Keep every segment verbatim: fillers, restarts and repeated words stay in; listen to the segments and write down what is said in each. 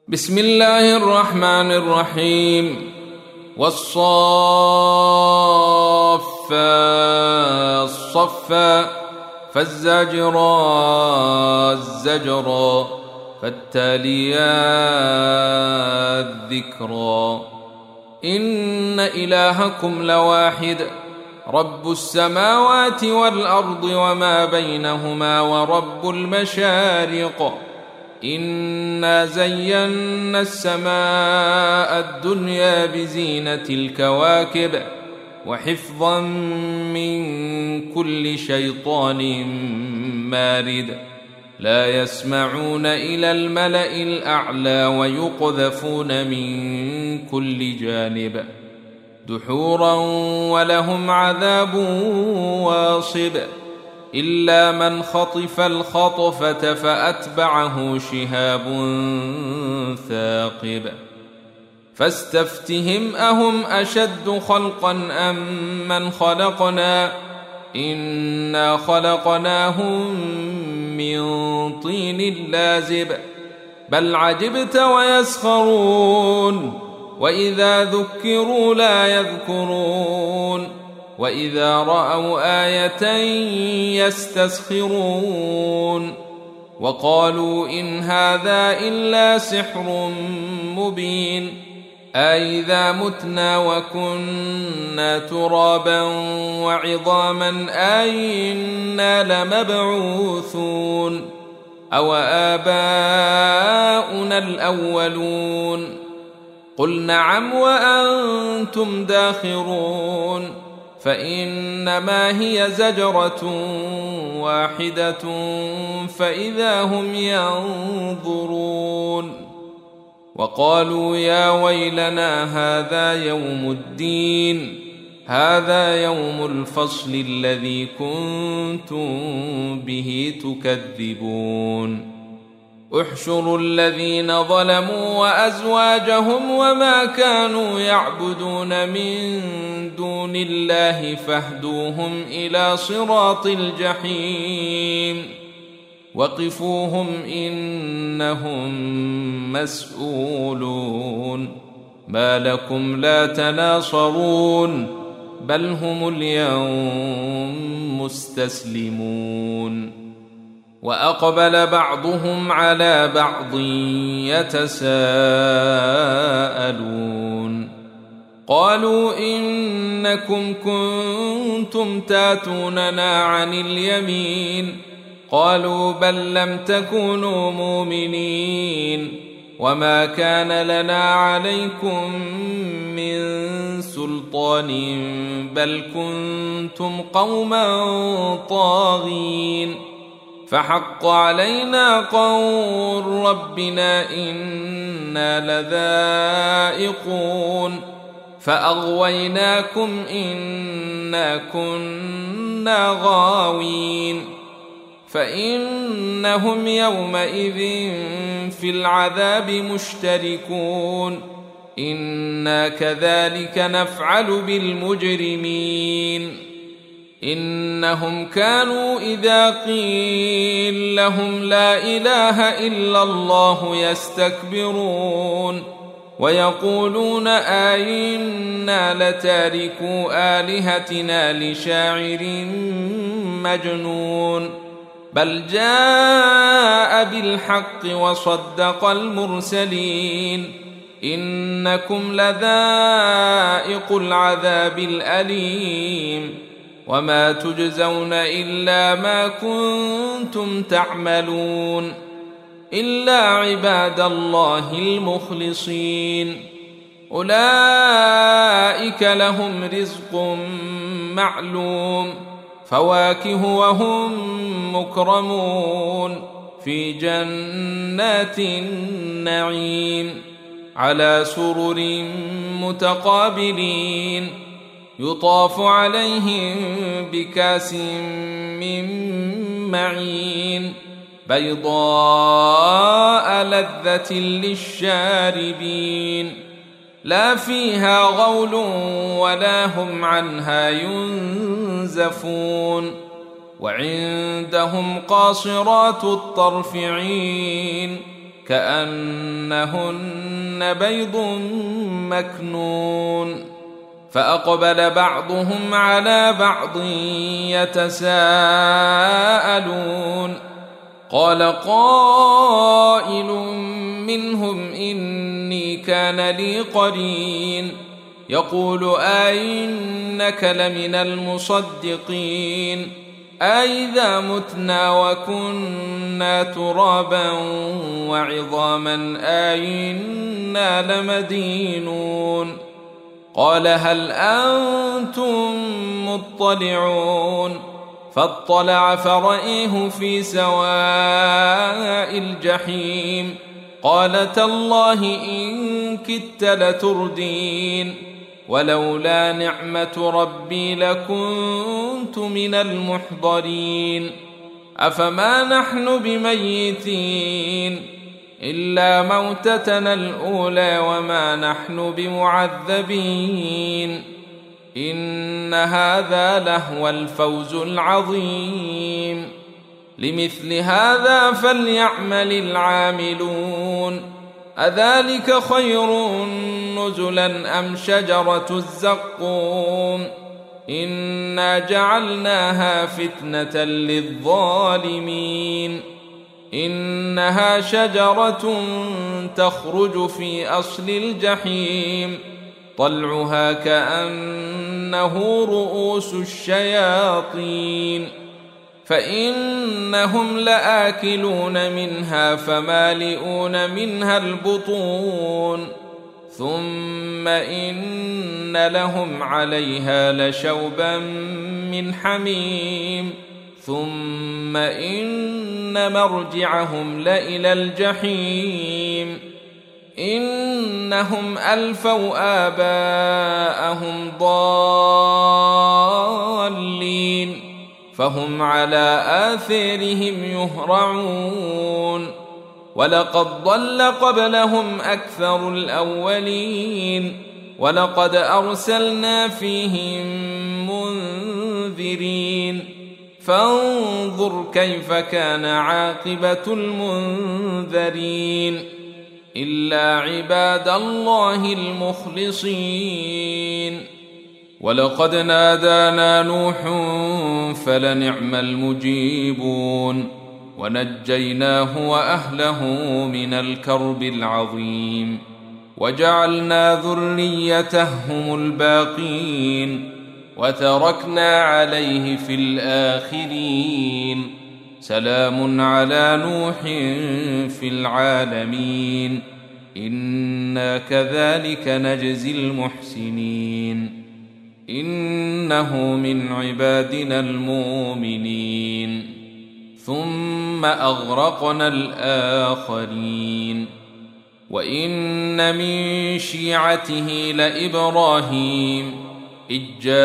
بسم الله الرحمن الرحيم. والصافات صفا فالزاجرات زجرا فالتاليات ذكرا إن إلهكم لواحد رب السماوات والأرض وما بينهما ورب المشارق إنا زينا السماء الدنيا بزينة الكواكب وحفظا من كل شيطان مارد لا يسمعون إلى الملأ الأعلى ويقذفون من كل جانب دحورا ولهم عذاب واصب إلا من خطف الخطفة فأتبعه شهاب ثاقب فاستفتهم أهم أشد خلقا أم من خلقنا إنا خلقناهم من طين لازب بل عجبت ويسخرون وإذا ذكروا لا يذكرون وإذا رأوا آية يستسخرون وقالوا إن هذا إلا سحر مبين أإذا متنا وكنا ترابا وعظاما أإنا لمبعوثون أو آباؤنا الأولون قل نعم وأنتم داخرون فإنما هي زجرة واحدة فإذا هم ينظرون وقالوا يا ويلنا هذا يوم الدين هذا يوم الفصل الذي كنتم به تكذبون احشروا الذين ظلموا وأزواجهم وما كانوا يعبدون من دون الله فاهدوهم إلى صراط الجحيم وقفوهم إنهم مسؤولون ما لكم لا تناصرون بل هم اليوم مستسلمون وأقبل بعضهم على بعض يتساءلون قالوا إنكم كنتم تاتوننا عن اليمين قالوا بل لم تكونوا مؤمنين وما كان لنا عليكم من سلطان بل كنتم قوما طاغين فحق علينا قول ربنا إنا لذائقون فأغويناكم إنا كنا غاوين فإنهم يومئذ في العذاب مشتركون إنا كذلك نفعل بالمجرمين إنهم كانوا إذا قيل لهم لا إله إلا الله يستكبرون ويقولون أئنا لتاركو آلهتنا لشاعر مجنون بل جاء بالحق وصدق المرسلين إنكم لذائق العذاب الأليم وما تجزون إلا ما كنتم تعملون إلا عباد الله المخلصين أولئك لهم رزق معلوم فواكه وهم مكرمون في جنات النعيم على سرر متقابلين يطاف عليهم بكاس من معين بيضاء لذة للشاربين لا فيها غول ولا هم عنها ينزفون وعندهم قاصرات الطرف عين كأنهن بيض مكنون فأقبل بعضهم على بعض يتساءلون قال قائل منهم إني كان لي قرين يقول أئنك لمن المصدقين أئذا متنا وكنا ترابا وعظاما أئنا لمدينون قال هل أنتم مطلعون فاطلع فرأيه في سواء الجحيم قال تالله إن كدت لتردين ولولا نعمة ربي لكنت من المحضرين أفما نحن بميتين إلا موتتنا الأولى وما نحن بمعذبين إن هذا لهو الفوز العظيم لمثل هذا فليعمل العاملون أذلك خير نزلا أم شجرة الزقوم إنا جعلناها فتنة للظالمين إنها شجرة تخرج في أصل الجحيم طلعها كأنه رؤوس الشياطين فإنهم لآكلون منها فمالئون منها البطون ثم إن لهم عليها لشوبا من حميم ثم إن مرجعهم لإلى الجحيم إنهم ألفوا آباءهم ضالين فهم على آثارهم يهرعون ولقد ضل قبلهم أكثر الأولين ولقد أرسلنا فيهم منذرين فانظر كيف كان عاقبة المنذرين إلا عباد الله المخلصين ولقد نادانا نوح فلنعم المجيبون ونجيناه وأهله من الكرب العظيم وجعلنا ذريته هم الباقين وتركنا عليه في الآخرين سلام على نوح في العالمين إنا كذلك نجزي المحسنين إنه من عبادنا المؤمنين ثم أغرقنا الآخرين وإن من شيعته لإبراهيم إذ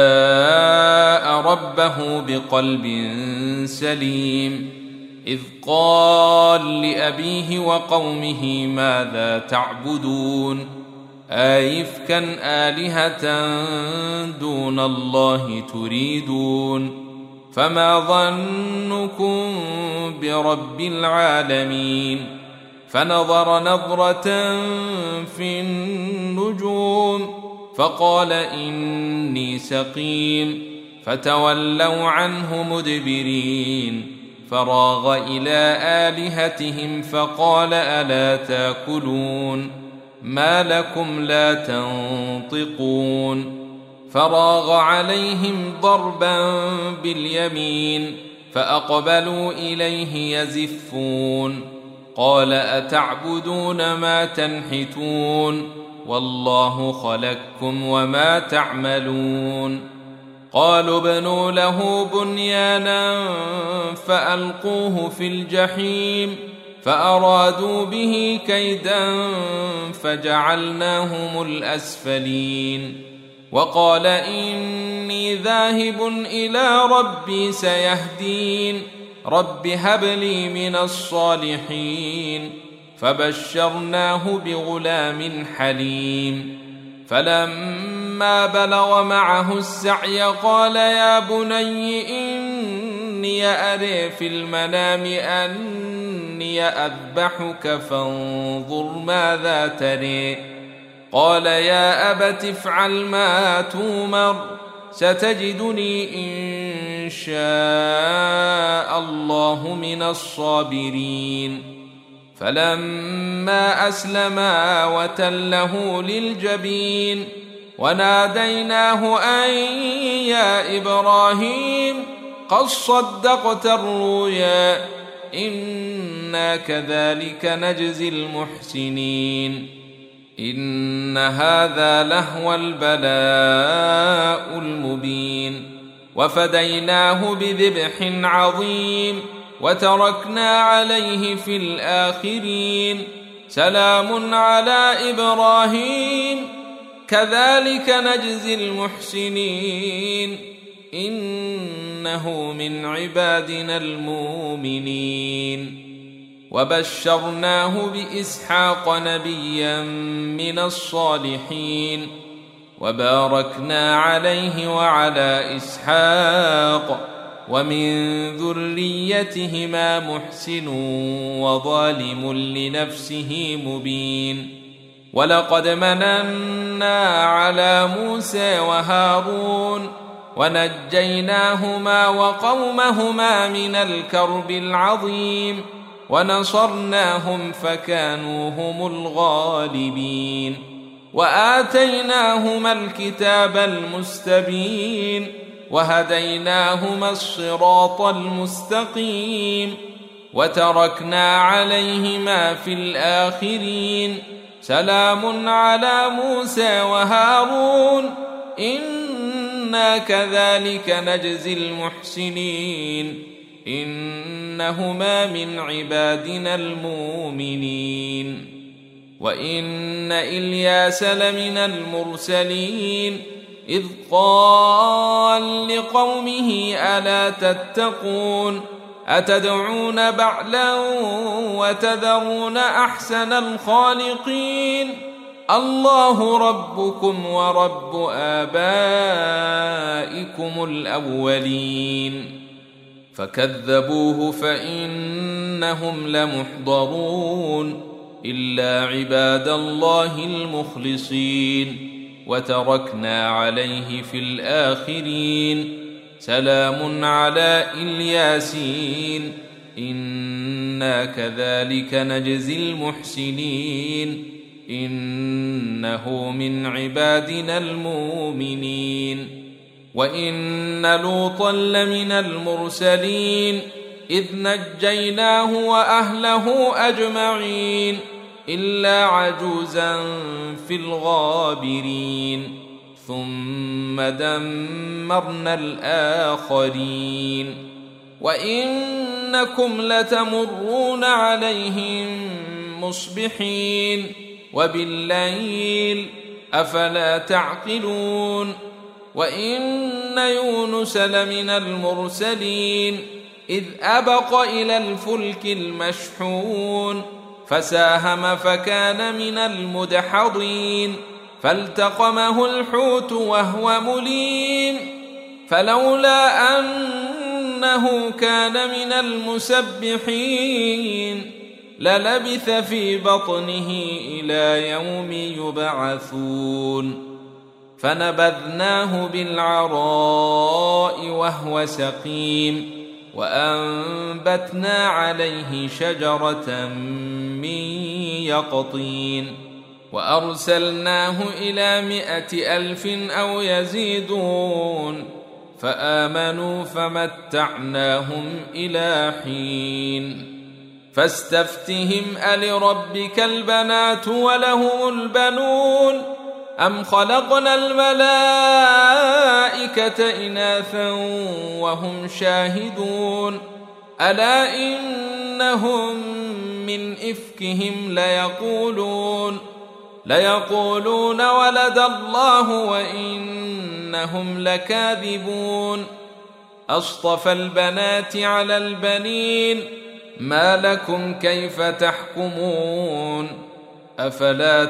جاء ربه بقلب سليم إذ قال لأبيه وقومه ماذا تعبدون أئفكا آلهة دون الله تريدون فما ظنكم برب العالمين فنظر نظرة في النجوم فقال إني سقيم فتولوا عنه مدبرين فراغ إلى آلهتهم فقال ألا تاكلون ما لكم لا تنطقون فراغ عليهم ضربا باليمين فأقبلوا إليه يزفون قال أتعبدون ما تنحتون والله خلقكم وما تعملون قالوا ابنوا له بنيانا فألقوه في الجحيم فأرادوا به كيدا فجعلناهم الأسفلين وقال إني ذاهب إلى ربي سيهدين رب هب لي من الصالحين فبشرناه بغلام حليم فلما بلغ معه السعي قال يا بني إني أرى في المنام أني إني أذبحك فانظر ماذا تري. قال يا أبت افعل ما تؤمر ستجدني إن شاء الله من الصابرين. فلما أسلما وتله للجبين وناديناه أن يا إبراهيم قد صدقت الرؤيا إنا كذلك نجزي المحسنين. إن هذا لهو البلاء المبين. وفديناه بذبح عظيم وتركنا عليه في الآخرين. سلام على إبراهيم كذلك نجزي المحسنين إنه من عبادنا المؤمنين. وبشرناه بإسحاق نبيا من الصالحين وباركنا عليه وعلى إسحاق ومن ذريتهما محسن وظالم لنفسه مبين. ولقد مننا على موسى وهارون ونجيناهما وقومهما من الكرب العظيم ونصرناهم فكانوا هم الغالبين. وآتيناهما الكتاب المستبين وهديناهما الصراط المستقيم وتركنا عليهما في الآخرين. سلام على موسى وهارون إنا كذلك نجزي المحسنين إنهما من عبادنا المؤمنين. وإن إلياس لمن المرسلين إذ قال لقومه ألا تتقون أتدعون بعلا وتذرون أحسن الخالقين الله ربكم ورب آبائكم الأولين. فكذبوه فإنهم لمحضرون إلا عباد الله المخلصين. وتركنا عليه في الآخرين. سلام على الياسين إنا كذلك نجزي المحسنين إنه من عبادنا المؤمنين. وإن لوطا لمن المرسلين إذ نجيناه وأهله أجمعين إلا عجوزا في الغابرين ثم دمرنا الآخرين. وإنكم لتمرون عليهم مصبحين وبالليل أفلا تعقلون. وإن يونس لمن المرسلين إذ أبق إلى الفلك المشحون فساهم فكان من المدحضين فالتقمه الحوت وهو مليم فلولا أنه كان من المسبحين للبث في بطنه إلى يوم يبعثون. فنبذناه بالعراء وهو سقيم وأنبتنا عليه شجرة من يقطين وأرسلناه إلى مائة ألف أو يزيدون فآمنوا فمتعناهم إلى حين. فاستفتهم ألربك البنات وله البنون أم خلقنا الملائكة إناثا وهم شاهدون ألا إنهم من إفكهم ليقولون ليقولون ولد الله وإنهم لكاذبون أصطفى البنات على البنين ما لكم كيف تحكمون أفلا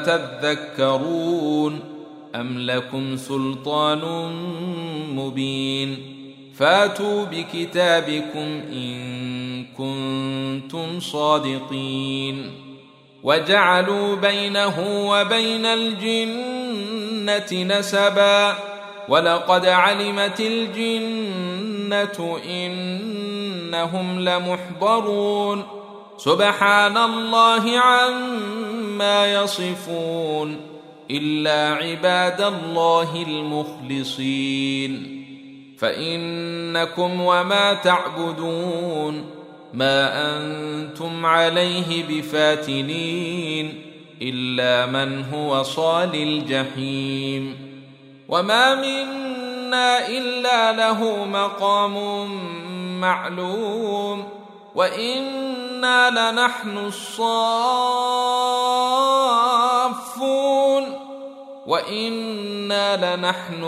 تذكرون أم لكم سلطان مبين فاتوا بكتابكم إن كنتم صادقين وجعلوا بينه وبين الجنة نسبا ولقد علمت الجنة إنهم لمحضرون سبحان الله عما يصفون إلا عباد الله المخلصين فإنكم وما تعبدون ما أنتم عليه بفاتنين إلا من هو صال الجحيم وما منا إلا له مقام معلوم وإنا لنحن الصافون وإنا لنحن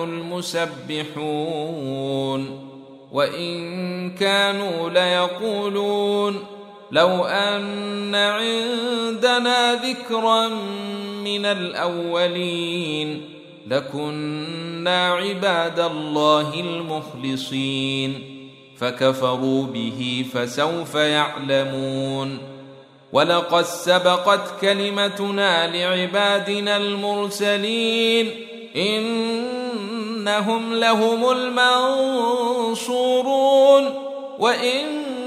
المسبحون وإن كانوا ليقولون لو أن عندنا ذكرا من الأولين لكنا عباد الله المخلصين فكفروا به فسوف يعلمون ولقد سبقت كلمتنا لعبادنا المرسلين إنهم لهم المنصورون وإن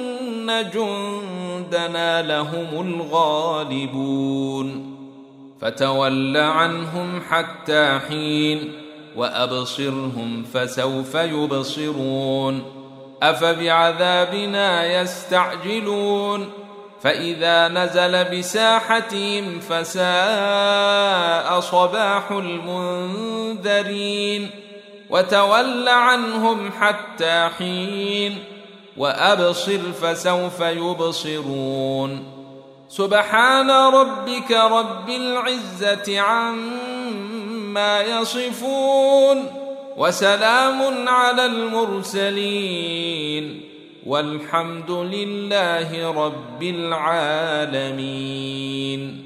جندنا لهم الغالبون فتول عنهم حتى حين وأبصرهم فسوف يبصرون أفبعذابنا يستعجلون فإذا نزل بساحتهم فساء صباح المنذرين وتول عنهم حتى حين وأبصر فسوف يبصرون سبحان ربك رب العزة عما يصفون وسلام على المرسلين والحمد لله رب العالمين.